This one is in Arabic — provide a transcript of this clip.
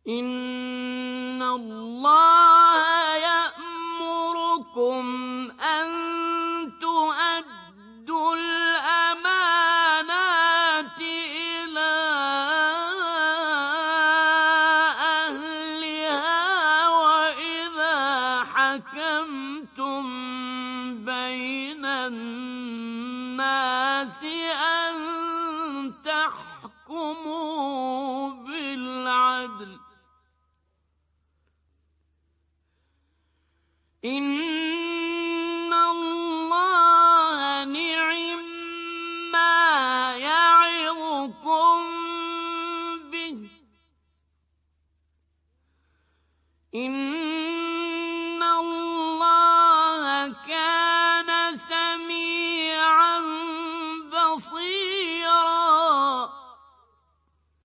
إِنَّ اللَّهَ يَأْمُرُكُمْ أَن تُؤَدُّوا الْأَمَانَاتِ إِلَىٰ أَهْلِهَا وَإِذَا حَكَمْتُم بَيْنَ النَّاسِ أَن تَحْكُمُوا بِالْعَدْلِ ۚ إِنَّ اللَّهَ نِعِمَّا يَعِظُكُم بِهِ ۗ